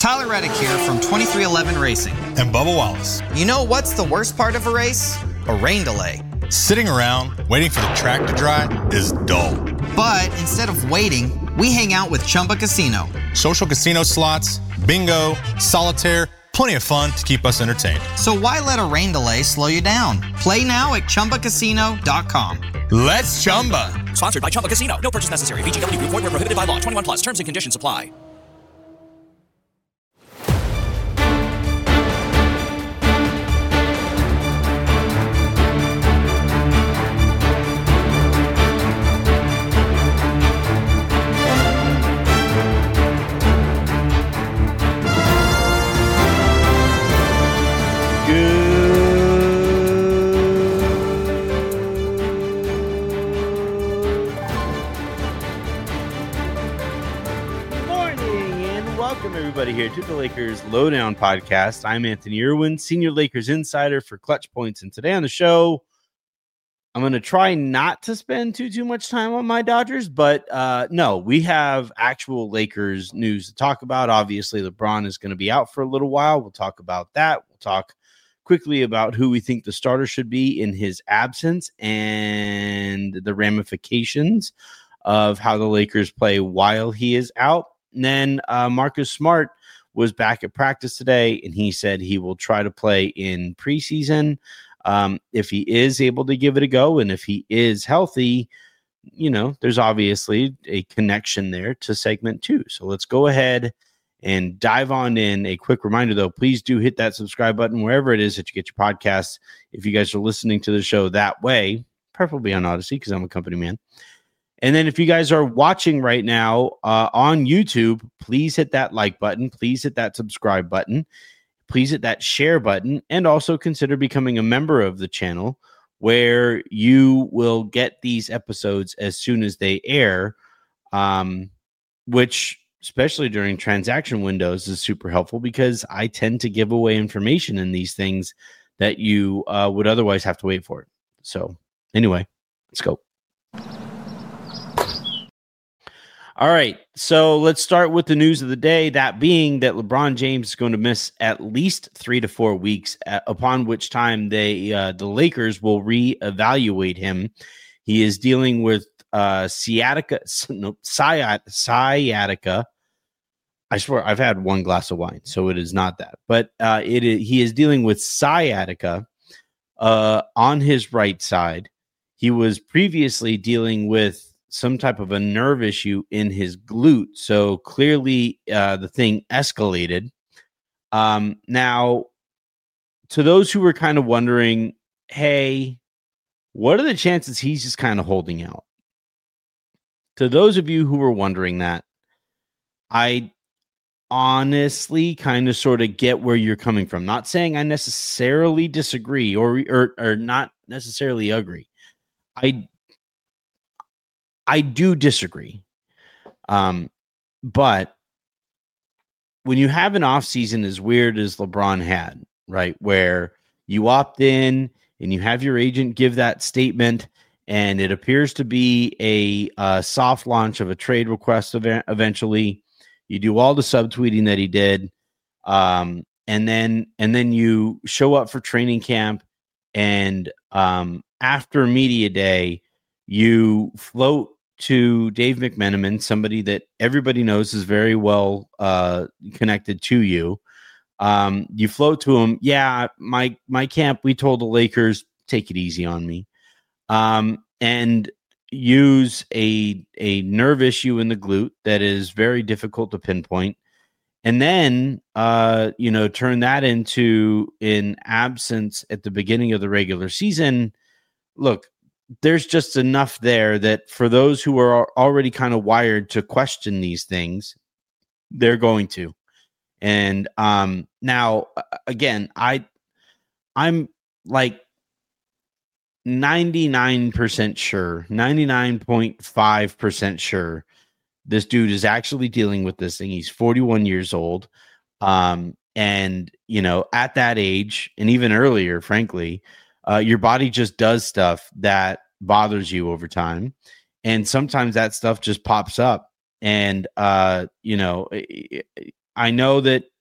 Tyler Reddick here from 2311 Racing. And Bubba Wallace. You know what's the worst part of a race? A rain delay. Sitting around waiting for the track to dry is dull. But instead of waiting, we hang out with Chumba Casino. Social casino slots, bingo, solitaire, plenty of fun to keep us entertained. So why let a rain delay slow you down? Play now at ChumbaCasino.com. Let's Chumba. Sponsored by Chumba Casino. No purchase necessary. VGW Group. Void where prohibited by law. 21 plus. Terms and conditions apply. Here to the Lakers Lowdown Podcast. I'm Anthony Irwin, Senior Lakers Insider for Clutch Points, and today on the show, I'm going to try not to spend too much time on my Dodgers, but no, we have actual Lakers news to talk about. Obviously, LeBron is going to be out for a little while. We'll talk about that. We'll talk quickly about who we think the starter should be in his absence and the ramifications of how the Lakers play while he is out. And then Marcus Smart was back at practice today, and he said he will try to play in preseason if he is able to give it a go. And if he is healthy, you know, there's obviously a connection there to segment 2. So let's go ahead and dive on in. A quick reminder, though, please do hit that subscribe button wherever it is that you get your podcasts. If you guys are listening to the show that way, preferably on Odyssey, because I'm a company man. And then if you guys are watching right now on YouTube, please hit that like button. Please hit that subscribe button. Please hit that share button. And also consider becoming a member of the channel where you will get these episodes as soon as they air, which, especially during transaction windows, is super helpful because I tend to give away information in these things that you would otherwise have to wait for. So anyway, let's go. All right, so let's start with the news of the day, that being that LeBron James is going to miss at least 3 to 4 weeks, upon which time the Lakers will reevaluate him. He is dealing with sciatica. I swear I've had one glass of wine, so it is not that. But he is dealing with sciatica on his right side. He was previously dealing with some type of a nerve issue in his glute. So clearly the thing escalated. Now, to those who were kind of wondering, hey, what are the chances he's just kind of holding out? To those of you who were wondering that, I honestly kind of sort of get where you're coming from. Not saying I necessarily disagree or not necessarily agree. I do disagree. But when you have an off season as weird as LeBron had, right, where you opt in and you have your agent give that statement and it appears to be a soft launch of a trade request eventually, you do all the subtweeting that he did. And then you show up for training camp and after media day, you float to Dave McMenamin, somebody that everybody knows is very well connected to you. You float to him. Yeah, my camp, we told the Lakers, take it easy on me. And use a nerve issue in the glute that is very difficult to pinpoint. And then, turn that into an absence at the beginning of the regular season. Look, there's just enough there that for those who are already kind of wired to question these things, they're going to. And now, again, I'm like 99% sure, 99.5% sure this dude is actually dealing with this thing. He's 41 years old. And, at that age and even earlier, frankly, your body just does stuff that bothers you over time. And sometimes that stuff just pops up. And, I know that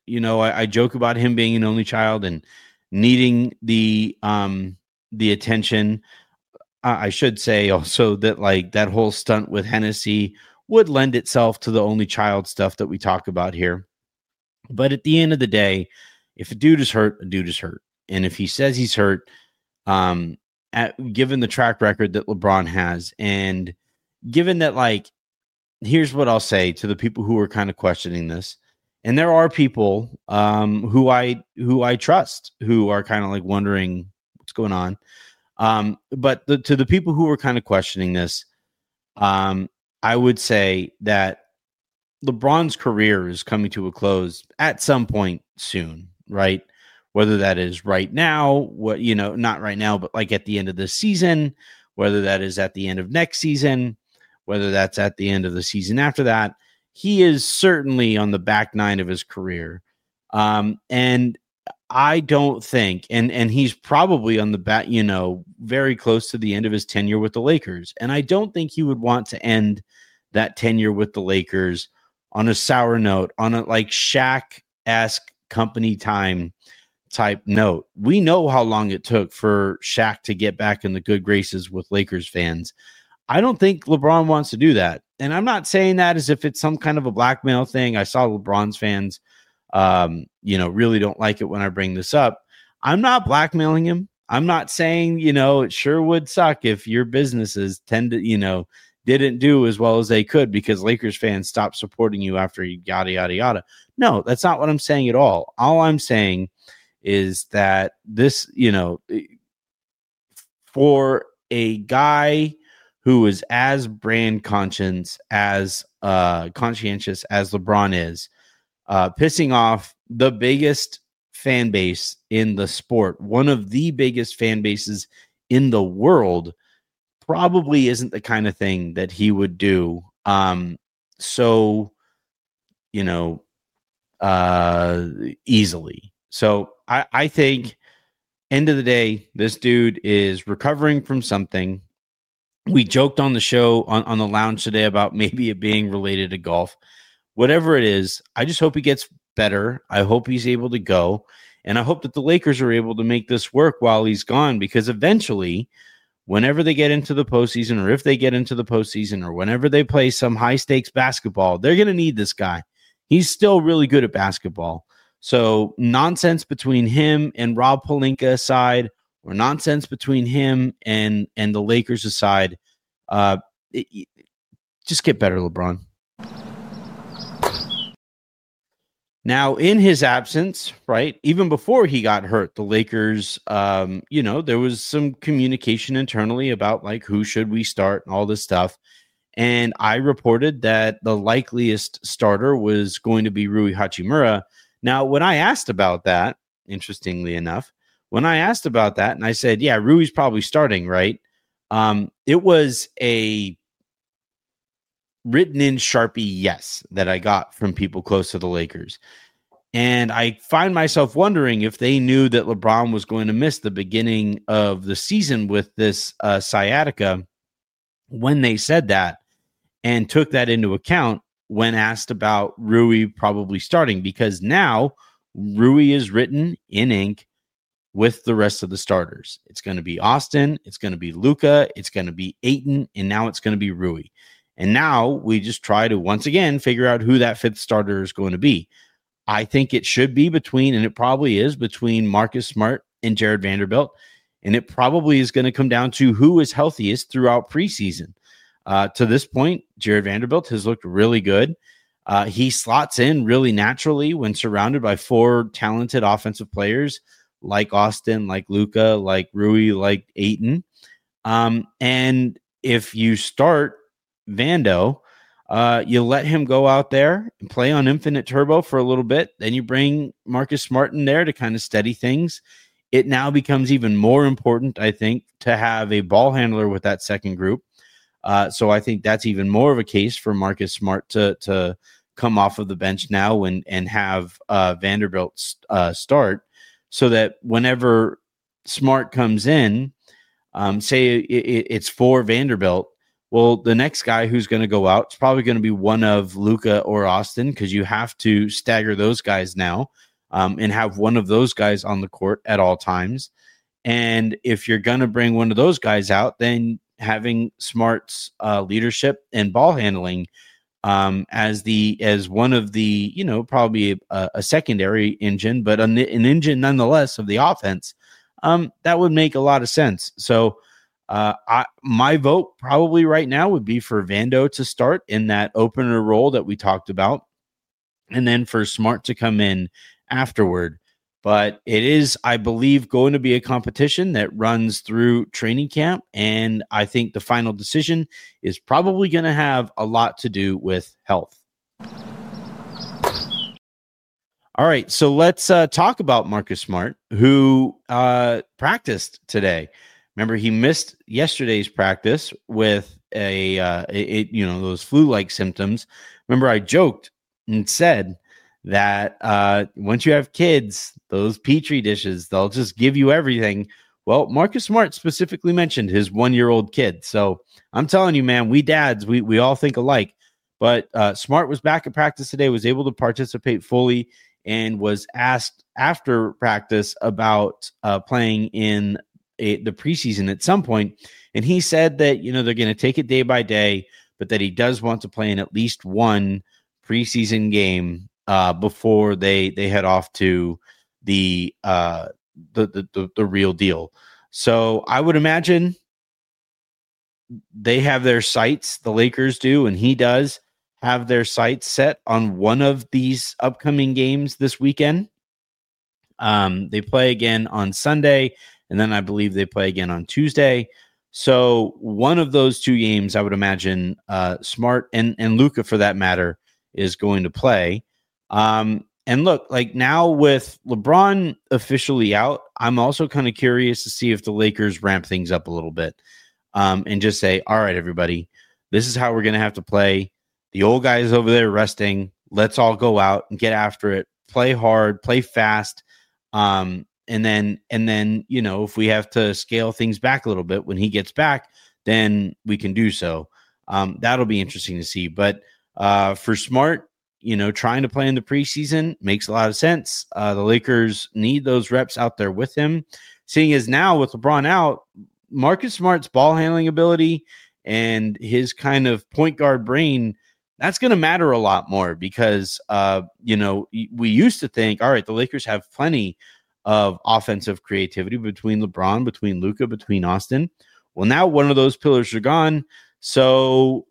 I joke about him being an only child and needing the attention. I should say also that like that whole stunt with Hennessy would lend itself to the only child stuff that we talk about here. But at the end of the day, if a dude is hurt, a dude is hurt. And if he says he's hurt, given the track record that LeBron has, and given that, like, here's what I'll say to the people who are kind of questioning this. And there are people who I trust who are kind of like wondering what's going on. But to the people who are kind of questioning this, I would say that LeBron's career is coming to a close at some point soon, right? Whether that is right now, not right now, but like at the end of this season, whether that is at the end of next season, whether that's at the end of the season after that, he is certainly on the back nine of his career. And I don't think, and he's probably on the back, very close to the end of his tenure with the Lakers. And I don't think he would want to end that tenure with the Lakers on a sour note, on a like Shaq-esque company time type note. We know how long it took for Shaq to get back in the good graces with Lakers fans. I don't think LeBron wants to do that. And I'm not saying that as if it's some kind of a blackmail thing. I saw LeBron's fans, really don't like it when I bring this up. I'm not blackmailing him. I'm not saying, it sure would suck if your businesses didn't do as well as they could because Lakers fans stopped supporting you after yada, yada, yada. No, that's not what I'm saying at all. All I'm saying is that this, for a guy who is as brand conscientious as LeBron is, pissing off the biggest fan base in the sport, one of the biggest fan bases in the world, probably isn't the kind of thing that he would do. Easily. So I think end of the day, this dude is recovering from something. We joked on the show on the lounge today about maybe it being related to golf. Whatever it is, I just hope he gets better. I hope he's able to go. And I hope that the Lakers are able to make this work while he's gone, because eventually, whenever they get into the postseason, or if they get into the postseason, or whenever they play some high stakes basketball, they're going to need this guy. He's still really good at basketball. So nonsense between him and Rob Pelinka aside, or nonsense between him and the Lakers aside, just get better, LeBron. Now, in his absence, right, even before he got hurt, the Lakers, there was some communication internally about like who should we start and all this stuff. And I reported that the likeliest starter was going to be Rui Hachimura. Now, when I asked about that, interestingly enough, and I said, yeah, Rui's probably starting, right? It was a written in Sharpie yes that I got from people close to the Lakers. And I find myself wondering if they knew that LeBron was going to miss the beginning of the season with this sciatica when they said that, and took that into account when asked about Rui probably starting, because now Rui is written in ink with the rest of the starters. It's going to be Austin, it's going to be Luka, it's going to be Ayton, and now it's going to be Rui. And now we just try to once again figure out who that fifth starter is going to be. I think it should be between, and it probably is, between Marcus Smart and Jared Vanderbilt. And it probably is going to come down to who is healthiest throughout preseason. To this point, Jared Vanderbilt has looked really good. He slots in really naturally when surrounded by four talented offensive players like Austin, like Luka, like Rui, like Ayton. And if you start Vando, you let him go out there and play on infinite turbo for a little bit. Then you bring Marcus Smart in there to kind of steady things. It now becomes even more important, I think, to have a ball handler with that second group. So I think that's even more of a case for Marcus Smart to come off of the bench now and have Vanderbilt start, so that whenever Smart comes in, say it's for Vanderbilt, Well, the next guy who's going to go out is probably going to be one of Luka or Austin, because you have to stagger those guys now and have one of those guys on the court at all times. And if you're going to bring one of those guys out, then having Smart's leadership and ball handling as one of the, probably a secondary engine, but an engine nonetheless of the offense, that would make a lot of sense. So my vote probably right now would be for Vando to start in that opener role that we talked about, and then for Smart to come in afterward. But it is, I believe, going to be a competition that runs through training camp. And I think the final decision is probably going to have a lot to do with health. All right, so let's talk about Marcus Smart, who practiced today. Remember, he missed yesterday's practice with those flu-like symptoms. Remember, I joked and said that once you have kids, those Petri dishes, they'll just give you everything. Well, Marcus Smart specifically mentioned his 1-year-old kid. So I'm telling you, man, we dads, we all think alike. But Smart was back at practice today, was able to participate fully, and was asked after practice about playing in the preseason at some point. And he said that, they're going to take it day by day, but that he does want to play in at least one preseason game before they head off to the real deal. So I would imagine they have their sights, the Lakers do, and he does have their sights set on one of these upcoming games this weekend. They play again on Sunday, and then I believe they play again on Tuesday. So one of those two games, I would imagine, Smart and Luka, for that matter, is going to play. And look, like now with LeBron officially out, I'm also kind of curious to see if the Lakers ramp things up a little bit and just say, all right, everybody, this is how we're going to have to play. The old guy is over there resting. Let's all go out and get after it. Play hard, play fast. And then, if we have to scale things back a little bit when he gets back, then we can do so. That'll be interesting to see. But for Smart, trying to play in the preseason makes a lot of sense. The Lakers need those reps out there with him. Seeing as now with LeBron out, Marcus Smart's ball handling ability and his kind of point guard brain, that's going to matter a lot more because, we used to think, all right, the Lakers have plenty of offensive creativity between LeBron, between Luka, between Austin. Well, now one of those pillars are gone. So,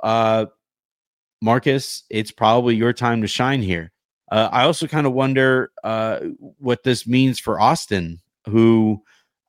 Marcus, it's probably your time to shine here. I also kind of wonder what this means for Austin, who,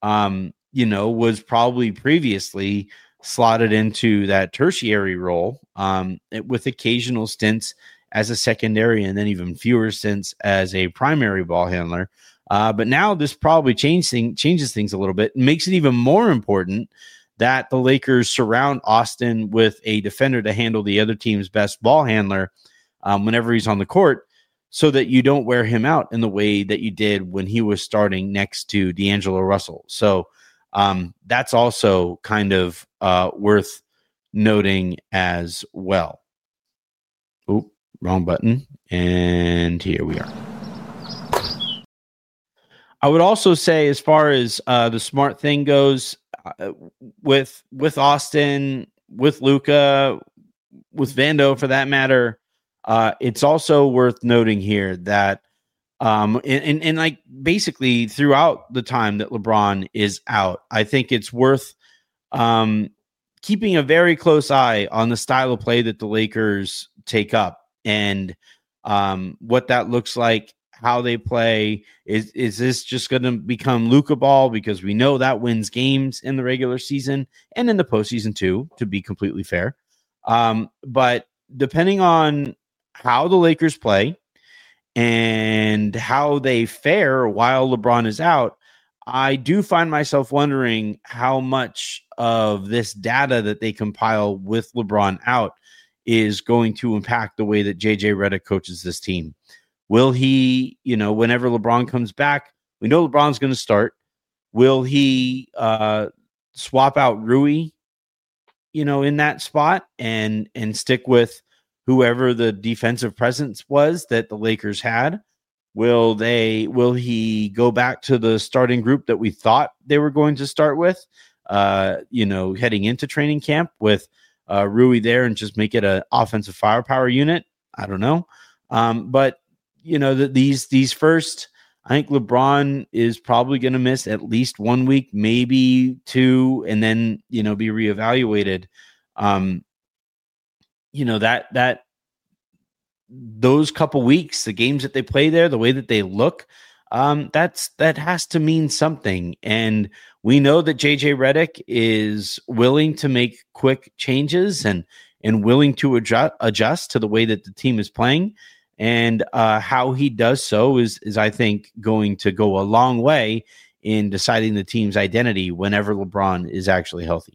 was probably previously slotted into that tertiary role with occasional stints as a secondary and then even fewer stints as a primary ball handler. But now this probably changes things a little bit and makes it even more important that the Lakers surround Austin with a defender to handle the other team's best ball handler whenever he's on the court, so that you don't wear him out in the way that you did when he was starting next to D'Angelo Russell. So that's also kind of worth noting as well. Oop, wrong button. And here we are. I would also say, as far as the Smart thing goes, with Austin, with Luka, with Vando for that matter, it's also worth noting here that and like basically throughout the time that LeBron is out, I think it's worth keeping a very close eye on the style of play that the Lakers take up and what that looks like. How they play. Is this just going to become Luka ball? Because we know that wins games in the regular season and in the postseason too, to be completely fair. But depending on how the Lakers play and how they fare while LeBron is out, I do find myself wondering how much of this data that they compile with LeBron out is going to impact the way that JJ Redick coaches this team. Will he, whenever LeBron comes back, we know LeBron's going to start. Will he swap out Rui in that spot and stick with whoever the defensive presence was that the Lakers had? Will he go back to the starting group that we thought they were going to start with, heading into training camp with Rui there and just make it an offensive firepower unit? I don't know. But these first, I think LeBron is probably going to miss at least 1 week, maybe 2, and then, be reevaluated. Those couple weeks, the games that they play there, the way that they look, that has to mean something. And we know that JJ Redick is willing to make quick changes and willing to adjust to the way that the team is playing. And how he does so is I think, going to go a long way in deciding the team's identity whenever LeBron is actually healthy.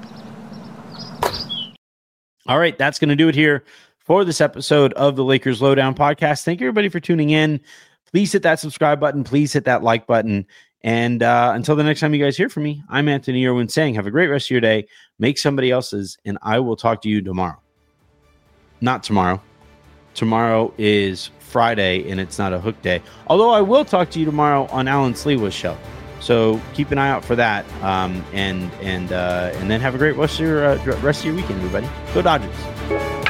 All right, that's going to do it here for this episode of the Lakers Lowdown podcast. Thank you, everybody, for tuning in. Please hit that subscribe button. Please hit that like button. And until the next time you guys hear from me, I'm Anthony Irwin saying have a great rest of your day. Make somebody else's, and I will talk to you tomorrow. Not tomorrow. Tomorrow is Friday, and it's not a hook day. Although I will talk to you tomorrow on Alan Sleewa's show, so keep an eye out for that. And then have a great rest of your weekend, everybody. Go Dodgers!